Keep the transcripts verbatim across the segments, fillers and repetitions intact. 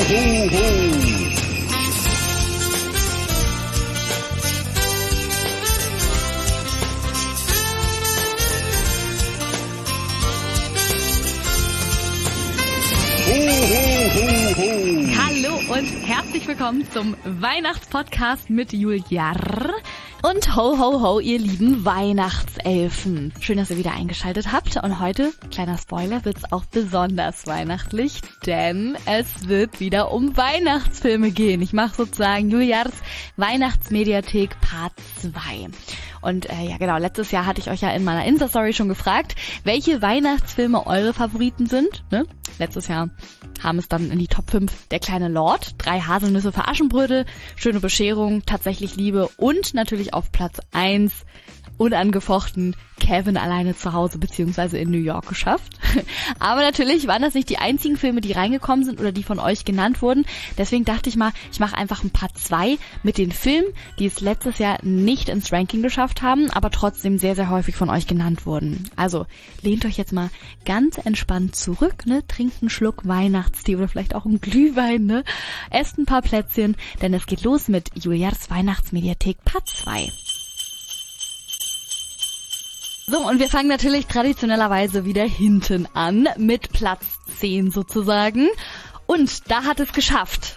ho, ho. Hallo und herzlich willkommen zum Weihnachtspodcast mit Julia und ho ho ho, ihr lieben Weihnachtselfen. Schön, dass ihr wieder eingeschaltet habt und heute, kleiner Spoiler, wird's auch besonders weihnachtlich, denn es wird wieder um Weihnachtsfilme gehen. Ich mache sozusagen Julias Weihnachtsmediathek Part zwei. Und äh, ja genau, letztes Jahr hatte ich euch ja in meiner Insta-Story schon gefragt, welche Weihnachtsfilme eure Favoriten sind. Ne? Letztes Jahr haben es dann in die Top fünf Der kleine Lord, Drei Haselnüsse für Aschenbrödel, Schöne Bescherung, Tatsächlich Liebe und natürlich auf Platz eins unangefochten Kevin alleine zu Hause beziehungsweise in New York geschafft. Aber natürlich waren das nicht die einzigen Filme, die reingekommen sind oder die von euch genannt wurden. Deswegen dachte ich mal, ich mache einfach ein Part zwei mit den Filmen, die es letztes Jahr nicht ins Ranking geschafft haben, aber trotzdem sehr, sehr häufig von euch genannt wurden. Also lehnt euch jetzt mal ganz entspannt zurück, ne? Trinkt einen Schluck Weihnachtstee oder vielleicht auch einen Glühwein, ne? Esst ein paar Plätzchen, denn es geht los mit Julias Weihnachtsmediathek Part zwei. So, und wir fangen natürlich traditionellerweise wieder hinten an, mit Platz zehn sozusagen. Und da hat es geschafft.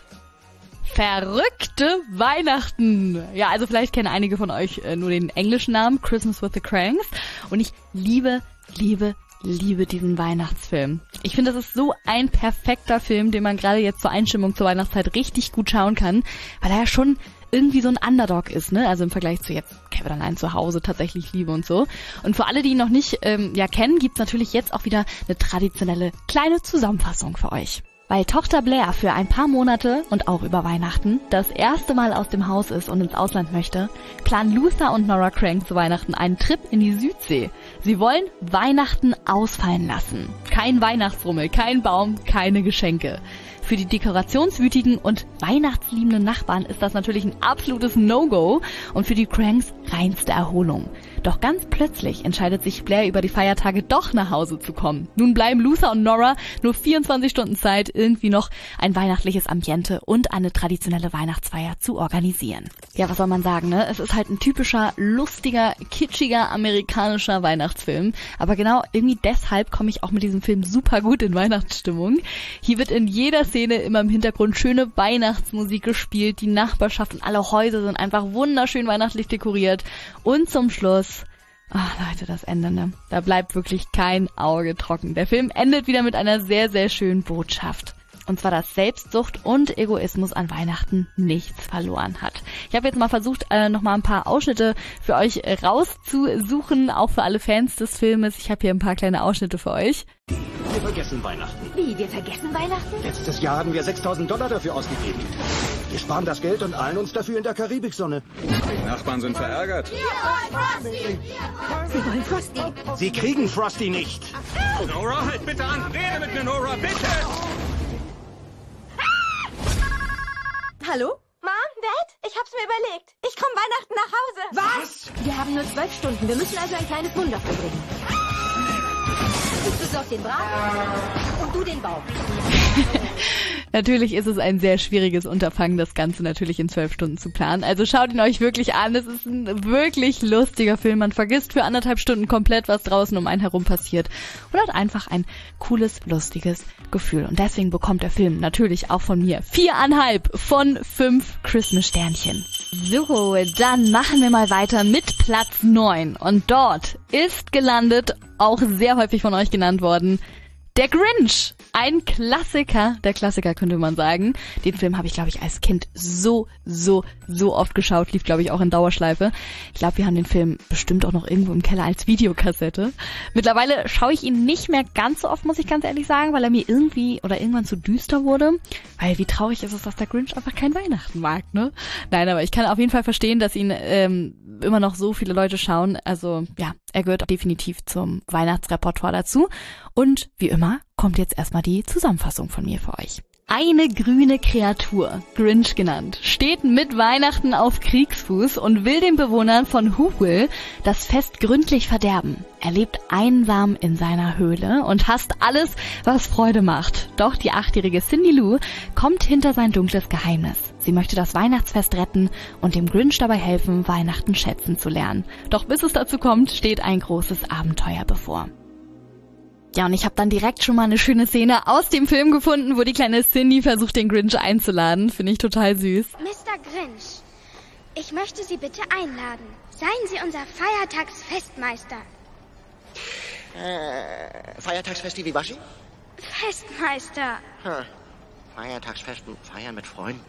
Verrückte Weihnachten. Ja, also vielleicht kennen einige von euch äh, nur den englischen Namen, Christmas with the Cranks. Und ich liebe, liebe, liebe diesen Weihnachtsfilm. Ich finde, das ist so ein perfekter Film, den man gerade jetzt zur Einstimmung zur Weihnachtszeit richtig gut schauen kann, weil er ja schon irgendwie so ein Underdog ist, ne? Also im Vergleich zu jetzt Kevin allein zu Hause, Tatsächlich Liebe und so. Und für alle, die ihn noch nicht ähm, ja kennen, gibt's natürlich jetzt auch wieder eine traditionelle kleine Zusammenfassung für euch. Weil Tochter Blair für ein paar Monate und auch über Weihnachten das erste Mal aus dem Haus ist und ins Ausland möchte, planen Luther und Nora Crank zu Weihnachten einen Trip in die Südsee. Sie wollen Weihnachten ausfallen lassen. Kein Weihnachtsrummel, kein Baum, keine Geschenke. Für die dekorationswütigen und weihnachtsliebenden Nachbarn ist das natürlich ein absolutes No-Go und für die Cranks reinste Erholung. Doch ganz plötzlich entscheidet sich Blair über die Feiertage doch nach Hause zu kommen. Nun bleiben Luther und Nora nur vierundzwanzig Stunden Zeit, irgendwie noch ein weihnachtliches Ambiente und eine traditionelle Weihnachtsfeier zu organisieren. Ja, was soll man sagen, ne? Es ist halt ein typischer, lustiger, kitschiger, amerikanischer Weihnachtsfilm. Aber genau irgendwie deshalb komme ich auch mit diesem Film super gut in Weihnachtsstimmung. Hier wird in jeder Szene immer im Hintergrund schöne Weihnachtsmusik gespielt. Die Nachbarschaft und alle Häuser sind einfach wunderschön weihnachtlich dekoriert. Und zum Schluss, ach Leute, das Ende, ne? Da bleibt wirklich kein Auge trocken. Der Film endet wieder mit einer sehr, sehr schönen Botschaft. Und zwar, dass Selbstsucht und Egoismus an Weihnachten nichts verloren hat. Ich habe jetzt mal versucht, äh, nochmal ein paar Ausschnitte für euch äh, rauszusuchen, auch für alle Fans des Filmes. Ich habe hier ein paar kleine Ausschnitte für euch. Wir vergessen Weihnachten. Wie, wir vergessen Weihnachten? Letztes Jahr haben wir sechstausend Dollar dafür ausgegeben. Wir sparen das Geld und eilen uns dafür in der Karibiksonne. Die Nachbarn sind verärgert. Sie wollen Frosty. Sie kriegen Frosty nicht. Nora, halt bitte an. Rede mit mir, Nora, bitte. Hallo? Mom, Dad, ich hab's mir überlegt. Ich komme Weihnachten nach Hause. Was? Wir haben nur zwölf Stunden. Wir müssen also ein kleines Wunder vollbringen. Ich besorge den Braten und du den Baum. Natürlich ist es ein sehr schwieriges Unterfangen, das Ganze natürlich in zwölf Stunden zu planen. Also schaut ihn euch wirklich an. Es ist ein wirklich lustiger Film. Man vergisst für anderthalb Stunden komplett, was draußen um einen herum passiert. Und hat einfach ein cooles, lustiges Gefühl. Und deswegen bekommt der Film natürlich auch von mir viereinhalb von fünf Christmas-Sternchen. So, dann machen wir mal weiter mit Platz neun. Und dort ist gelandet, auch sehr häufig von euch genannt worden, Der Grinch. Ein Klassiker, der Klassiker könnte man sagen. Den Film habe ich, glaube ich, als Kind so, so, so oft geschaut. Lief, glaube ich, auch in Dauerschleife. Ich glaube, wir haben den Film bestimmt auch noch irgendwo im Keller als Videokassette. Mittlerweile schaue ich ihn nicht mehr ganz so oft, muss ich ganz ehrlich sagen, weil er mir irgendwie oder irgendwann zu düster wurde. Weil wie traurig ist es, dass der Grinch einfach kein Weihnachten mag, ne? Nein, aber ich kann auf jeden Fall verstehen, dass ihn ähm, immer noch so viele Leute schauen. Also ja, er gehört definitiv zum Weihnachtsrepertoire dazu. Und wie immer kommt jetzt erstmal die Zusammenfassung von mir für euch. Eine grüne Kreatur, Grinch genannt, steht mit Weihnachten auf Kriegsfuß und will den Bewohnern von Whoville das Fest gründlich verderben. Er lebt einsam in seiner Höhle und hasst alles, was Freude macht. Doch die achtjährige Cindy Lou kommt hinter sein dunkles Geheimnis. Sie möchte das Weihnachtsfest retten und dem Grinch dabei helfen, Weihnachten schätzen zu lernen. Doch bis es dazu kommt, steht ein großes Abenteuer bevor. Ja, und ich habe dann direkt schon mal eine schöne Szene aus dem Film gefunden, wo die kleine Cindy versucht, den Grinch einzuladen. Finde ich total süß. Mister Grinch, ich möchte Sie bitte einladen. Seien Sie unser Feiertagsfestmeister. Äh, Feiertagsfest wie Waschi? Festmeister. Hm. Feiertagsfesten, feiern mit Freunden.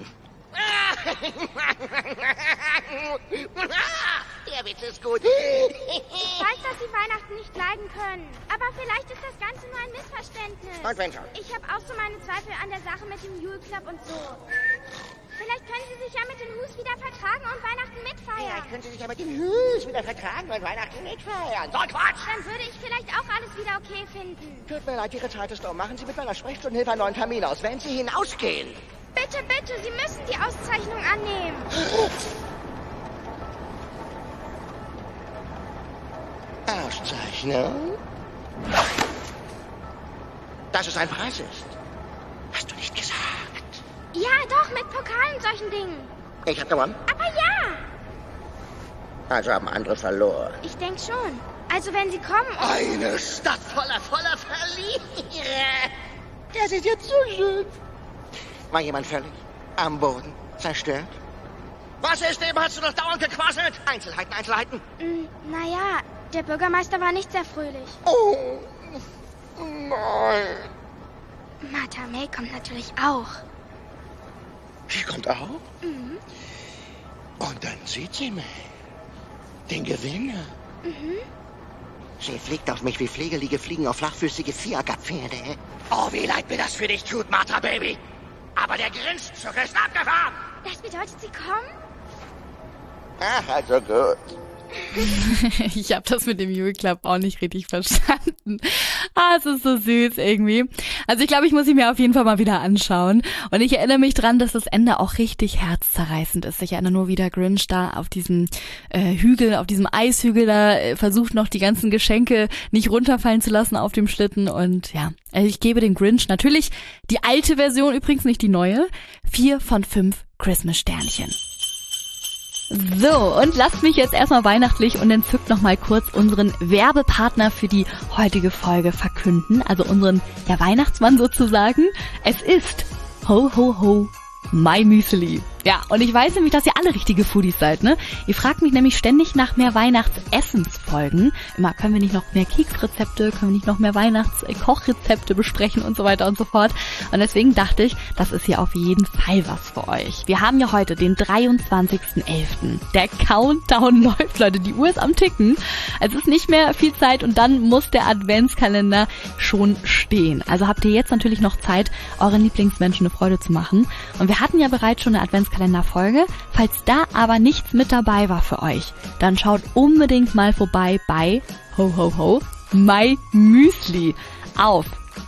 Der Witz ist gut. Ich weiß, dass Sie Weihnachten nicht leiden können. Aber vielleicht ist das Ganze nur ein Missverständnis. Und wenn schon? Ich habe auch so meine Zweifel an der Sache mit dem Yule Club und so. Vielleicht können Sie sich ja mit den Hus wieder vertragen und Weihnachten mitfeiern. Ja, können Sie sich ja mit den Hus wieder vertragen und Weihnachten mitfeiern. So ein Quatsch! Dann würde ich vielleicht auch alles wieder okay finden. Tut mir leid, Ihre Zeit ist um. Machen Sie mit meiner Sprechstundenhilfe einen neuen Termin aus. Wenn Sie hinausgehen. Bitte, bitte, Sie müssen die Auszeichnung annehmen. Auszeichnung? Dass es ein Preis ist. Hast du nicht gesagt? Ja, doch, mit Pokal und solchen Dingen. Ich hab gewonnen. Aber ja. Also haben andere verloren. Ich denk schon. Also wenn Sie kommen und... Eine Stadt voller, voller Verlierer. Das ist jetzt so schön. War jemand völlig am Boden zerstört? Was ist dem? Hast du noch dauernd gequasselt? Einzelheiten, Einzelheiten. Mm, naja, der Bürgermeister war nicht sehr fröhlich. Oh, nein. Martha May kommt natürlich auch. Sie kommt auch? Mhm. Und dann sieht sie mich. Den Gewinner. Mhm. Sie fliegt auf mich wie Pflegelige fliegen auf flachfüßige Fiaker-Pferde. Oh, wie leid mir das für dich tut, Martha Baby. Aber der Grinchzug ist abgefahren. Das bedeutet, Sie kommen? Ach, also gut. Ich habe das mit dem Yule Club auch nicht richtig verstanden. Ah, es ist so süß irgendwie. Also ich glaube, ich muss ihn mir auf jeden Fall mal wieder anschauen. Und ich erinnere mich dran, dass das Ende auch richtig herzzerreißend ist. Ich erinnere nur, wie der Grinch da auf diesem äh, Hügel, auf diesem Eishügel da äh, versucht noch die ganzen Geschenke nicht runterfallen zu lassen auf dem Schlitten. Und ja, also ich gebe den Grinch natürlich die alte Version, übrigens nicht die neue, vier von fünf Christmas-Sternchen. So, und lasst mich jetzt erstmal weihnachtlich und entzückt nochmal kurz unseren Werbepartner für die heutige Folge verkünden, also unseren, der Weihnachtsmann sozusagen. Es ist Ho Ho Ho My Müsli. Ja, und ich weiß nämlich, dass ihr alle richtige Foodies seid, ne? Ihr fragt mich nämlich ständig nach mehr Weihnachtsessensfolgen. Immer, können wir nicht noch mehr Keksrezepte, können wir nicht noch mehr Weihnachtskochrezepte besprechen und so weiter und so fort. Und deswegen dachte ich, das ist hier auf jeden Fall was für euch. Wir haben ja heute den dreiundzwanzigsten elften Der Countdown läuft, Leute, die Uhr ist am Ticken. Es ist nicht mehr viel Zeit und dann muss der Adventskalender schon stehen. Also habt ihr jetzt natürlich noch Zeit, euren Lieblingsmenschen eine Freude zu machen. Und wir hatten ja bereits schon eine Adventskalender Folge. Falls da aber nichts mit dabei war für euch, dann schaut unbedingt mal vorbei bei Ho Ho Ho My Müsli auf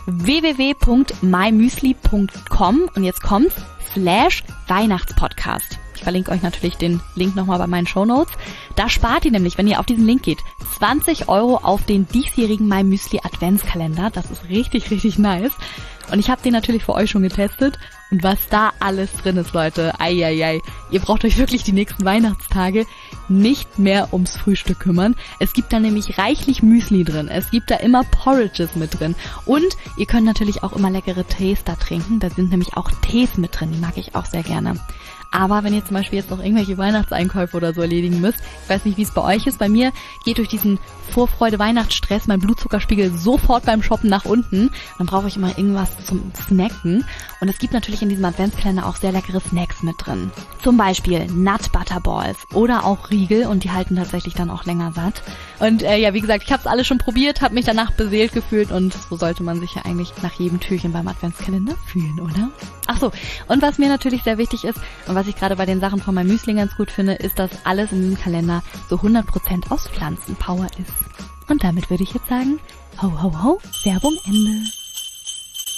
w w w punkt my müsli punkt com und jetzt kommt's slash Weihnachtspodcast. Ich verlinke euch natürlich den Link nochmal bei meinen Shownotes. Da spart ihr nämlich, wenn ihr auf diesen Link geht, zwanzig Euro auf den diesjährigen My Müsli Adventskalender. Das ist richtig, richtig nice. Und ich habe den natürlich für euch schon getestet. Und was da alles drin ist, Leute, eieiei. Ihr braucht euch wirklich die nächsten Weihnachtstage nicht mehr ums Frühstück kümmern. Es gibt da nämlich reichlich Müsli drin. Es gibt da immer Porridges mit drin. Und ihr könnt natürlich auch immer leckere Tees da trinken. Da sind nämlich auch Tees mit drin. Die mag ich auch sehr gerne. Aber wenn ihr zum Beispiel jetzt noch irgendwelche Weihnachtseinkäufe oder so erledigen müsst, ich weiß nicht, wie es bei euch ist, bei mir geht durch diesen Vorfreude-Weihnachtsstress mein Blutzuckerspiegel sofort beim Shoppen nach unten. Dann brauche ich immer irgendwas zum Snacken. Und es gibt natürlich in diesem Adventskalender auch sehr leckere Snacks mit drin. Zum Beispiel Nut Butter Balls oder auch Riegel und die halten tatsächlich dann auch länger satt. Und äh, ja, wie gesagt, ich habe es alles schon probiert, habe mich danach beseelt gefühlt und so sollte man sich ja eigentlich nach jedem Türchen beim Adventskalender fühlen, oder? Ach so, und was mir natürlich sehr wichtig ist und was ich gerade bei den Sachen von meinem Müsli ganz gut finde, ist, dass alles in diesem Kalender so hundert Prozent aus Pflanzenpower ist. Und damit würde ich jetzt sagen, ho ho ho, Werbung Ende.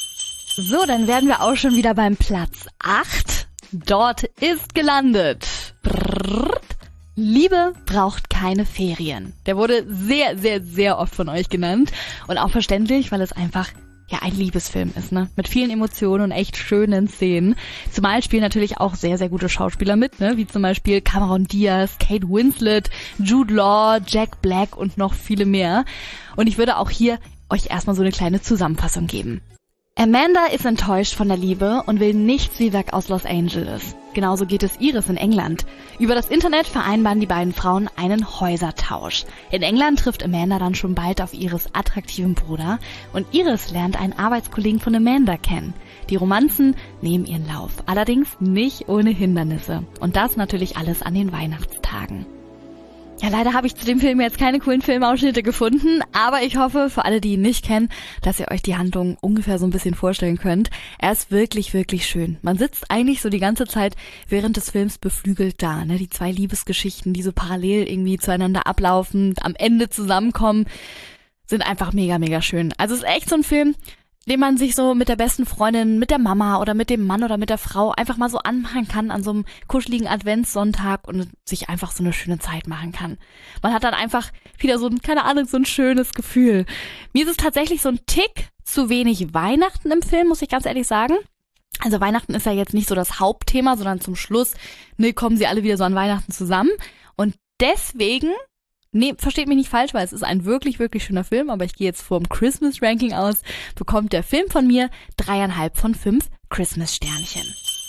So, dann werden wir auch schon wieder beim Platz acht. Dort ist gelandet. Brrr. Liebe braucht keine Ferien. Der wurde sehr, sehr, sehr oft von euch genannt. Und auch verständlich, weil es einfach ja ein Liebesfilm ist, ne? Mit vielen Emotionen und echt schönen Szenen. Zumal spielen natürlich auch sehr, sehr gute Schauspieler mit, ne? Wie zum Beispiel Cameron Diaz, Kate Winslet, Jude Law, Jack Black und noch viele mehr. Und ich würde auch hier euch erstmal so eine kleine Zusammenfassung geben. Amanda ist enttäuscht von der Liebe und will nichts wie weg aus Los Angeles. Genauso geht es Iris in England. Über das Internet vereinbaren die beiden Frauen einen Häusertausch. In England trifft Amanda dann schon bald auf Iris' attraktiven Bruder und Iris lernt einen Arbeitskollegen von Amanda kennen. Die Romanzen nehmen ihren Lauf, allerdings nicht ohne Hindernisse. Und das natürlich alles an den Weihnachtstagen. Ja, leider habe ich zu dem Film jetzt keine coolen Filmausschnitte gefunden, aber ich hoffe, für alle, die ihn nicht kennen, dass ihr euch die Handlung ungefähr so ein bisschen vorstellen könnt. Er ist wirklich, wirklich schön. Man sitzt eigentlich so die ganze Zeit während des Films beflügelt da, ne? Die zwei Liebesgeschichten, die so parallel irgendwie zueinander ablaufen, am Ende zusammenkommen, sind einfach mega, mega schön. Also es ist echt so ein Film, den man sich so mit der besten Freundin, mit der Mama oder mit dem Mann oder mit der Frau einfach mal so anmachen kann an so einem kuscheligen Adventssonntag und sich einfach so eine schöne Zeit machen kann. Man hat dann einfach wieder so ein, keine Ahnung, so ein schönes Gefühl. Mir ist es tatsächlich so ein Tick zu wenig Weihnachten im Film, muss ich ganz ehrlich sagen. Also Weihnachten ist ja jetzt nicht so das Hauptthema, sondern zum Schluss, ne, kommen sie alle wieder so an Weihnachten zusammen. Und deswegen... Nee, versteht mich nicht falsch, weil es ist ein wirklich, wirklich schöner Film, aber ich gehe jetzt vom Christmas-Ranking aus, bekommt der Film von mir dreieinhalb von fünf Christmas-Sternchen.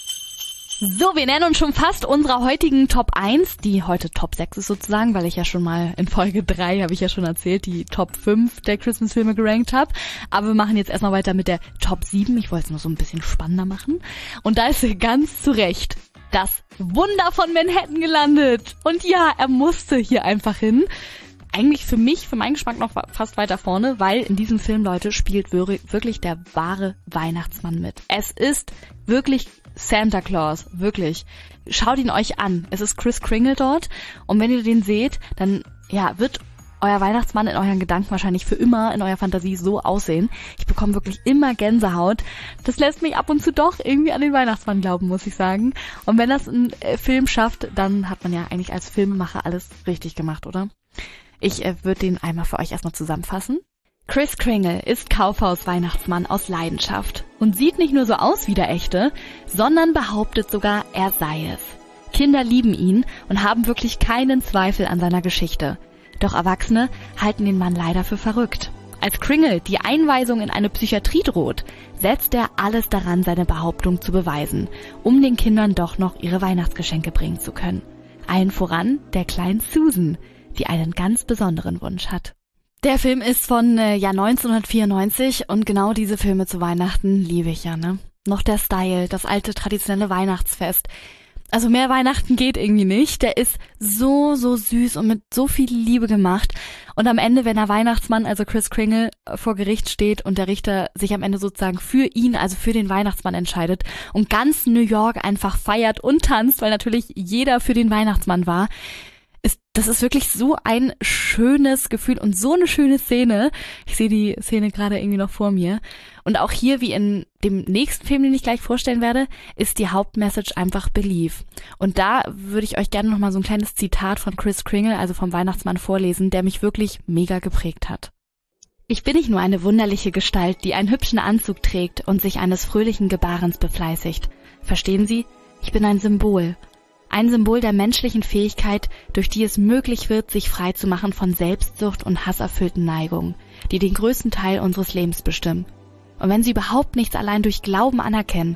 So, wir nähern uns schon fast unserer heutigen Top eins, die heute Top sechs ist sozusagen, weil ich ja schon mal in Folge drei, habe ich ja schon erzählt, die Top fünf der Christmas-Filme gerankt habe. Aber wir machen jetzt erstmal weiter mit der Top sieben, ich wollte es nur so ein bisschen spannender machen. Und da ist ganz zu Recht das Wunder von Manhattan gelandet. Und ja, er musste hier einfach hin. Eigentlich für mich, für meinen Geschmack noch fast weiter vorne, weil in diesem Film, Leute, spielt wirklich der wahre Weihnachtsmann mit. Es ist wirklich Santa Claus, wirklich. Schaut ihn euch an. Es ist Kris Kringle dort. Und wenn ihr den seht, dann ja wird euer Weihnachtsmann in euren Gedanken wahrscheinlich für immer in eurer Fantasie so aussehen. Ich bekomme wirklich immer Gänsehaut. Das lässt mich ab und zu doch irgendwie an den Weihnachtsmann glauben, muss ich sagen. Und wenn das ein äh, Film schafft, dann hat man ja eigentlich als Filmemacher alles richtig gemacht, oder? Ich äh, würde den einmal für euch erstmal zusammenfassen. Kris Kringle ist Kaufhaus-Weihnachtsmann aus Leidenschaft und sieht nicht nur so aus wie der echte, sondern behauptet sogar, er sei es. Kinder lieben ihn und haben wirklich keinen Zweifel an seiner Geschichte. Doch Erwachsene halten den Mann leider für verrückt. Als Kringle die Einweisung in eine Psychiatrie droht, setzt er alles daran, seine Behauptung zu beweisen, um den Kindern doch noch ihre Weihnachtsgeschenke bringen zu können. Allen voran der kleinen Susan, die einen ganz besonderen Wunsch hat. Der Film ist von äh, ja neunzehnhundertvierundneunzig und genau diese Filme zu Weihnachten liebe ich ja, ne? Noch der Style, das alte traditionelle Weihnachtsfest. Also mehr Weihnachten geht irgendwie nicht. Der ist so, so süß und mit so viel Liebe gemacht. Und am Ende, wenn der Weihnachtsmann, also Kris Kringle, vor Gericht steht und der Richter sich am Ende sozusagen für ihn, also für den Weihnachtsmann entscheidet und ganz New York einfach feiert und tanzt, weil natürlich jeder für den Weihnachtsmann war, ist, das ist wirklich so ein schönes Gefühl und so eine schöne Szene. Ich sehe die Szene gerade irgendwie noch vor mir. Und auch hier, wie in dem nächsten Film, den ich gleich vorstellen werde, ist die Hauptmessage einfach Belief. Und da würde ich euch gerne noch mal so ein kleines Zitat von Kris Kringle, also vom Weihnachtsmann, vorlesen, der mich wirklich mega geprägt hat. Ich bin nicht nur eine wunderliche Gestalt, die einen hübschen Anzug trägt und sich eines fröhlichen Gebarens befleißigt. Verstehen Sie? Ich bin ein Symbol. Ein Symbol der menschlichen Fähigkeit, durch die es möglich wird, sich frei zu machen von Selbstsucht und hasserfüllten Neigungen, die den größten Teil unseres Lebens bestimmen. Und wenn Sie überhaupt nichts allein durch Glauben anerkennen,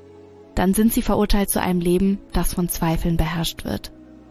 dann sind Sie verurteilt zu einem Leben, das von Zweifeln beherrscht wird.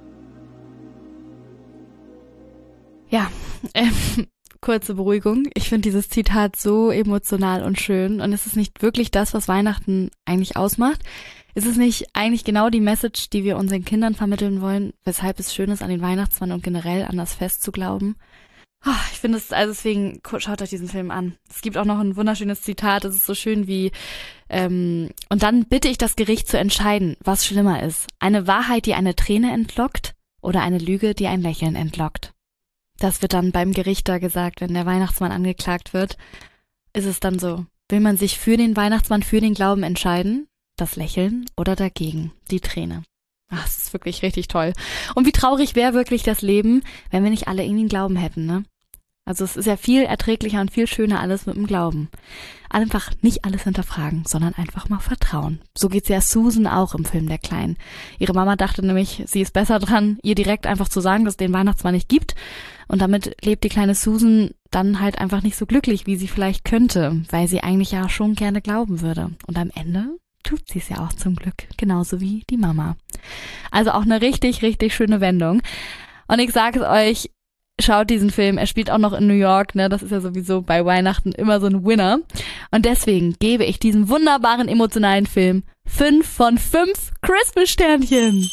Ja, äh, kurze Beruhigung. Ich finde dieses Zitat so emotional und schön und es ist nicht wirklich das, was Weihnachten eigentlich ausmacht. Ist es nicht eigentlich genau die Message, die wir unseren Kindern vermitteln wollen, weshalb es schön ist, an den Weihnachtsmann und generell an das Fest zu glauben? Oh, ich finde es, also deswegen, schaut euch diesen Film an. Es gibt auch noch ein wunderschönes Zitat, es ist so schön wie, ähm, und dann bitte ich das Gericht zu entscheiden, was schlimmer ist. Eine Wahrheit, die eine Träne entlockt oder eine Lüge, die ein Lächeln entlockt. Das wird dann beim Gericht da gesagt, wenn der Weihnachtsmann angeklagt wird, ist es dann so, Will man sich für den Weihnachtsmann, für den Glauben entscheiden? Das Lächeln oder dagegen? Die Träne. Ach, das ist wirklich richtig toll. Und wie traurig wäre wirklich das Leben, wenn wir nicht alle irgendwie einen Glauben hätten, ne? Also es ist ja viel erträglicher und viel schöner alles mit dem Glauben. Einfach nicht alles hinterfragen, sondern einfach mal vertrauen. So geht's ja Susan auch im Film Der Kleinen. Ihre Mama dachte nämlich, sie ist besser dran, ihr direkt einfach zu sagen, dass es den Weihnachtsmann nicht gibt. Und damit lebt die kleine Susan dann halt einfach nicht so glücklich, wie sie vielleicht könnte, weil sie eigentlich ja schon gerne glauben würde. Und am Ende tut sie es ja auch zum Glück, genauso wie die Mama. Also auch eine richtig, richtig schöne Wendung. Und ich sage es euch, schaut diesen Film, er spielt auch noch in New York, ne? Das ist ja sowieso bei Weihnachten immer so ein Winner. Und deswegen gebe ich diesem wunderbaren, emotionalen Film fünf von fünf Christmas-Sternchen.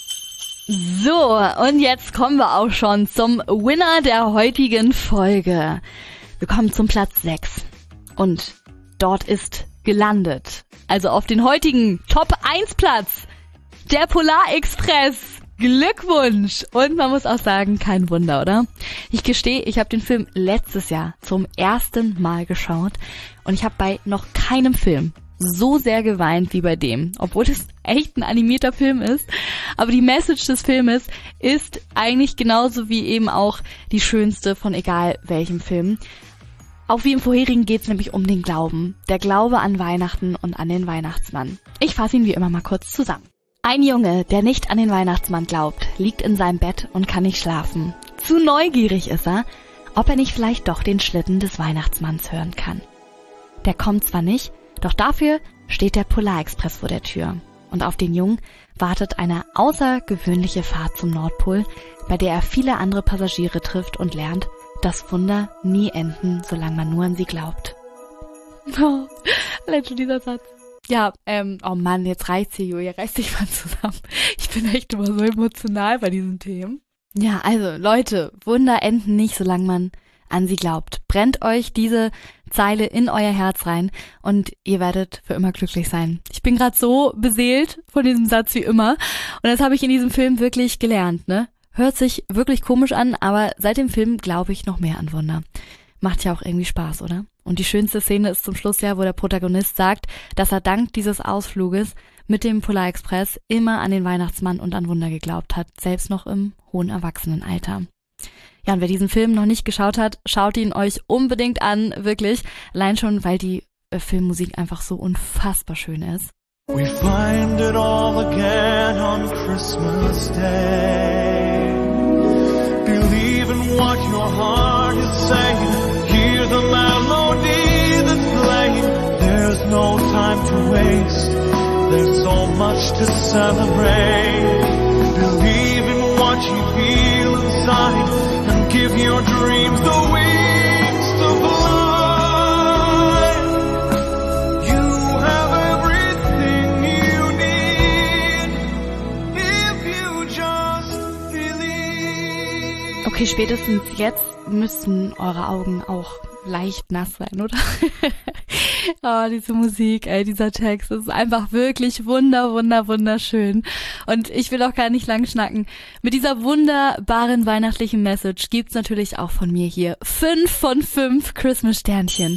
So, und jetzt kommen wir auch schon zum Winner der heutigen Folge. Wir kommen zum Platz sechs. Und dort ist gelandet, also auf den heutigen Top eins Platz, der Polarexpress. Glückwunsch! Und man muss auch sagen, kein Wunder, oder? Ich gestehe, ich habe den Film letztes Jahr zum ersten Mal geschaut und ich habe bei noch keinem Film so sehr geweint wie bei dem, obwohl es echt ein animierter Film ist. Aber die Message des Filmes ist eigentlich genauso wie eben auch die schönste von egal welchem Film. Auch wie im vorherigen geht es nämlich um den Glauben. Der Glaube an Weihnachten und an den Weihnachtsmann. Ich fasse ihn wie immer mal kurz zusammen. Ein Junge, der nicht an den Weihnachtsmann glaubt, liegt in seinem Bett und kann nicht schlafen. Zu neugierig ist er, ob er nicht vielleicht doch den Schlitten des Weihnachtsmanns hören kann. Der kommt zwar nicht, doch dafür steht der Polarexpress vor der Tür. Und auf den Jungen wartet eine außergewöhnliche Fahrt zum Nordpol, bei der er viele andere Passagiere trifft und lernt, dass Wunder nie enden, solange man nur an sie glaubt. Oh, allein schon dieser Satz. Ja, ähm, oh Mann, jetzt reicht's hier, Julia, reiß dich mal zusammen. Ich bin echt immer so emotional bei diesen Themen. Ja, also Leute, Wunder enden nicht, solange man an sie glaubt. Brennt euch diese Zeile in euer Herz rein und ihr werdet für immer glücklich sein. Ich bin gerade so beseelt von diesem Satz wie immer und das habe ich in diesem Film wirklich gelernt, ne? Hört sich wirklich komisch an, aber seit dem Film glaube ich noch mehr an Wunder. Macht ja auch irgendwie Spaß, oder? Und die schönste Szene ist zum Schluss ja, wo der Protagonist sagt, dass er dank dieses Ausfluges mit dem Polarexpress immer an den Weihnachtsmann und an Wunder geglaubt hat, selbst noch im hohen Erwachsenenalter. Ja, und wer diesen Film noch nicht geschaut hat, schaut ihn euch unbedingt an, wirklich. Allein schon, weil die äh, Filmmusik einfach so unfassbar schön ist. We find it all again on Christmas Day. Believe in what your heart is saying. Hear the melody that's playing. There's no time to waste. There's so much to celebrate. Believe in what you feel inside and give your dreams the wings to fly. You have everything you need if you just believe. Okay, spätestens jetzt müssen eure Augen auch leicht nass sein, oder? Oh, diese Musik, ey, dieser Text, das ist einfach wirklich wunder, wunder, wunderschön. Und ich will auch gar nicht lang schnacken. Mit dieser wunderbaren weihnachtlichen Message gibt's natürlich auch von mir hier fünf von fünf Christmas-Sternchen.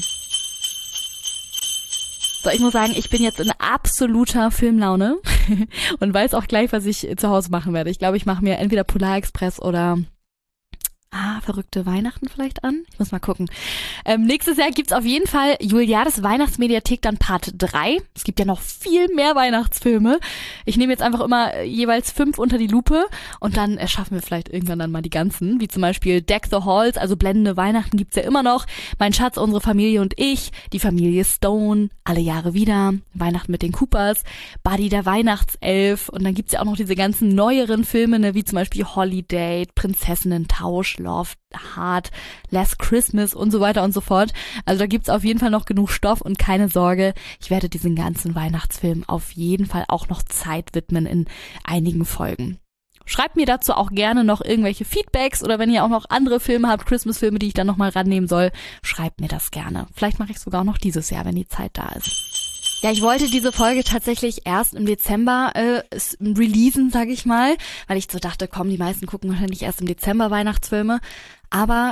So, ich muss sagen, ich bin jetzt in absoluter Filmlaune und weiß auch gleich, was ich zu Hause machen werde. Ich glaube, ich mache mir entweder Polarexpress oder Ah, verrückte Weihnachten vielleicht an? Ich muss mal gucken. Ähm, nächstes Jahr gibt's auf jeden Fall Juliades Weihnachtsmediathek dann Part drei. Es gibt ja noch viel mehr Weihnachtsfilme. Ich nehme jetzt einfach immer jeweils fünf unter die Lupe und dann erschaffen wir vielleicht irgendwann dann mal die ganzen. Wie zum Beispiel Deck the Halls, also blendende Weihnachten gibt's ja immer noch. Mein Schatz, unsere Familie und ich, die Familie Stone, alle Jahre wieder, Weihnachten mit den Coopers, Buddy der Weihnachtself und dann gibt's ja auch noch diese ganzen neueren Filme, ne, wie zum Beispiel Holiday, Prinzessinnen-Tausch, Love, Heart, Last Christmas und so weiter und so fort. Also da gibt's auf jeden Fall noch genug Stoff und keine Sorge, ich werde diesen ganzen Weihnachtsfilm auf jeden Fall auch noch Zeit widmen in einigen Folgen. Schreibt mir dazu auch gerne noch irgendwelche Feedbacks oder wenn ihr auch noch andere Filme habt, Christmas-Filme, die ich dann nochmal rannehmen soll, schreibt mir das gerne. Vielleicht mache ich sogar auch noch dieses Jahr, wenn die Zeit da ist. Ja, ich wollte diese Folge tatsächlich erst im Dezember äh, releasen, sage ich mal, weil ich so dachte, komm, die meisten gucken wahrscheinlich erst im Dezember Weihnachtsfilme. Aber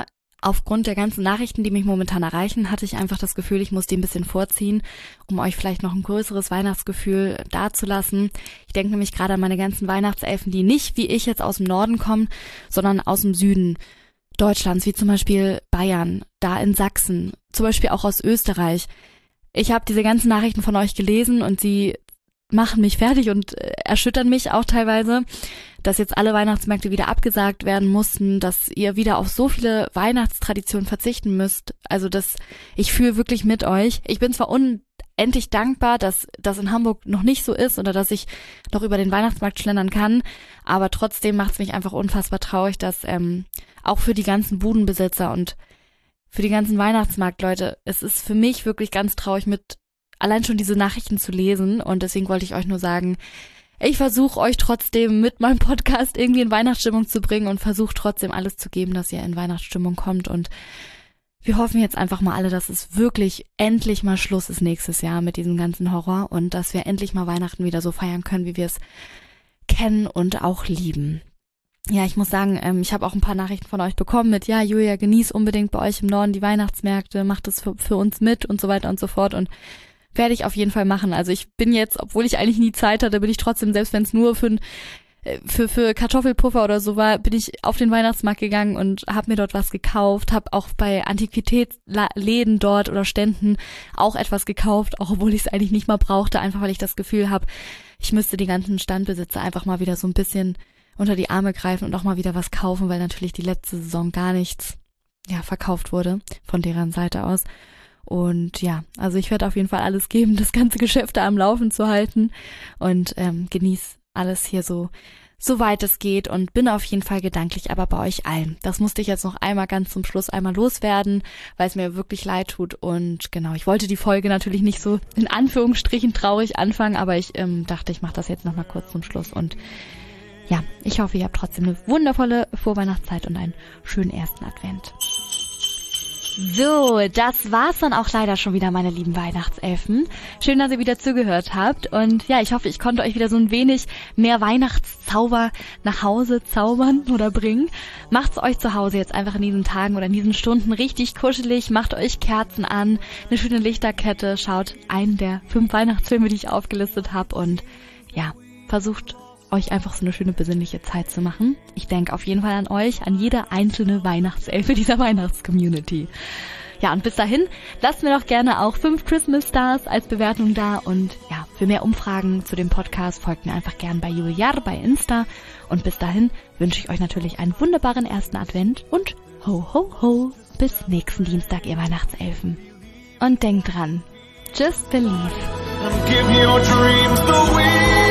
aufgrund der ganzen Nachrichten, die mich momentan erreichen, hatte ich einfach das Gefühl, ich muss die ein bisschen vorziehen, um euch vielleicht noch ein größeres Weihnachtsgefühl dazulassen. Ich denke nämlich gerade an meine ganzen Weihnachtselfen, die nicht wie ich jetzt aus dem Norden kommen, sondern aus dem Süden Deutschlands, wie zum Beispiel Bayern, da in Sachsen, zum Beispiel auch aus Österreich. Ich habe diese ganzen Nachrichten von euch gelesen und sie machen mich fertig und erschüttern mich auch teilweise, dass jetzt alle Weihnachtsmärkte wieder abgesagt werden mussten, dass ihr wieder auf so viele Weihnachtstraditionen verzichten müsst. Also das, ich fühle wirklich mit euch. Ich bin zwar unendlich dankbar, dass das in Hamburg noch nicht so ist oder dass ich noch über den Weihnachtsmarkt schlendern kann, aber trotzdem macht es mich einfach unfassbar traurig, dass ähm, auch für die ganzen Budenbesitzer und für die ganzen Weihnachtsmarktleute, es ist für mich wirklich ganz traurig, mit allein schon diese Nachrichten zu lesen, und deswegen wollte ich euch nur sagen, ich versuche euch trotzdem mit meinem Podcast irgendwie in Weihnachtsstimmung zu bringen und versuche trotzdem alles zu geben, dass ihr in Weihnachtsstimmung kommt, und wir hoffen jetzt einfach mal alle, dass es wirklich endlich mal Schluss ist nächstes Jahr mit diesem ganzen Horror und dass wir endlich mal Weihnachten wieder so feiern können, wie wir es kennen und auch lieben. Ja, ich muss sagen, ähm, ich habe auch ein paar Nachrichten von euch bekommen mit, ja, Julia, genieß unbedingt bei euch im Norden die Weihnachtsmärkte, macht es für, für uns mit und so weiter und so fort, und werde ich auf jeden Fall machen. Also ich bin jetzt, obwohl ich eigentlich nie Zeit hatte, bin ich trotzdem, selbst wenn es nur für, für für Kartoffelpuffer oder so war, bin ich auf den Weihnachtsmarkt gegangen und habe mir dort was gekauft, habe auch bei Antiquitätsläden dort oder Ständen auch etwas gekauft, auch obwohl ich es eigentlich nicht mal brauchte, einfach weil ich das Gefühl habe, ich müsste die ganzen Standbesitzer einfach mal wieder so ein bisschen unter die Arme greifen und auch mal wieder was kaufen, weil natürlich die letzte Saison gar nichts ja verkauft wurde von deren Seite aus. Und ja, also ich werde auf jeden Fall alles geben, das ganze Geschäft da am Laufen zu halten, und ähm, genieß alles hier so, so weit es geht, und bin auf jeden Fall gedanklich aber bei euch allen. Das musste ich jetzt noch einmal ganz zum Schluss einmal loswerden, weil es mir wirklich leid tut, und genau, ich wollte die Folge natürlich nicht so in Anführungsstrichen traurig anfangen, aber ich ähm, dachte, ich mache das jetzt nochmal kurz zum Schluss, und ja, ich hoffe, ihr habt trotzdem eine wundervolle Vorweihnachtszeit und einen schönen ersten Advent. So, das war's dann auch leider schon wieder, meine lieben Weihnachtselfen. Schön, dass ihr wieder zugehört habt, und ja, ich hoffe, ich konnte euch wieder so ein wenig mehr Weihnachtszauber nach Hause zaubern oder bringen. Macht's euch zu Hause jetzt einfach in diesen Tagen oder in diesen Stunden richtig kuschelig, macht euch Kerzen an, eine schöne Lichterkette, schaut einen der fünf Weihnachtsfilme, die ich aufgelistet habe, und ja, versucht euch einfach so eine schöne besinnliche Zeit zu machen. Ich denke auf jeden Fall an euch, an jede einzelne Weihnachtselfe dieser Weihnachtscommunity. Ja, und bis dahin, lasst mir doch gerne auch fünf Christmas Stars als Bewertung da, und ja, für mehr Umfragen zu dem Podcast folgt mir einfach gern bei Juliar bei Insta, und bis dahin wünsche ich euch natürlich einen wunderbaren ersten Advent und ho ho ho, bis nächsten Dienstag, ihr Weihnachtselfen. Und denkt dran, just believe. Give your dreams the wings.